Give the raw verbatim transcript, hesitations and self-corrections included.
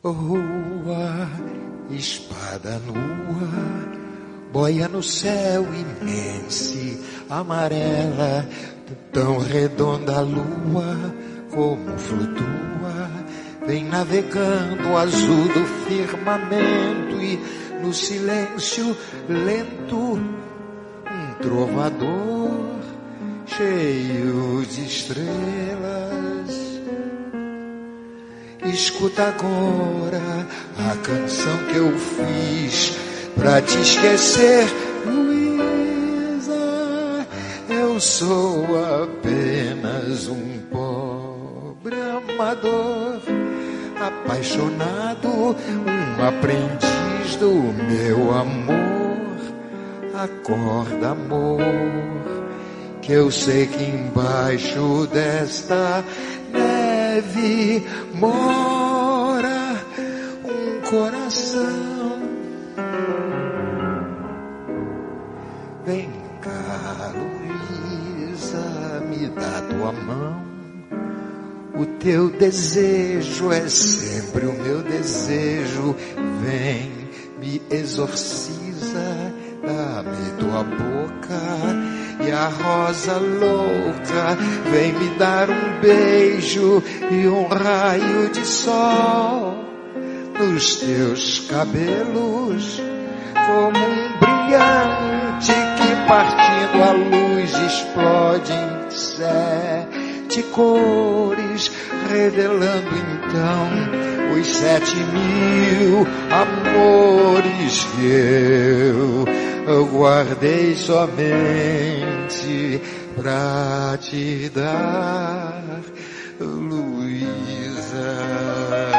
rua, espada nua, boia no céu imenso, amarela, tão redonda a lua, como flutua, vem navegando o azul do firmamento e no silêncio lento, um trovador cheio de estrelas. Escuta agora a canção que eu fiz pra te esquecer, Luísa. Eu sou apenas um pobre amador, apaixonado, um aprendiz do meu amor. Acorda, amor, que eu sei que embaixo desta neve mora um coração. Vem cá, Luísa, me dá tua mão. O teu desejo é sempre o meu desejo. Vem, me exorciza, dá-me tua boca. E a rosa louca vem me dar um beijo e um raio de sol nos teus cabelos, como um brilhante que partindo a luz explode em sete cores, revelando então os sete mil amores que eu Eu guardei somente pra te dar, Luísa.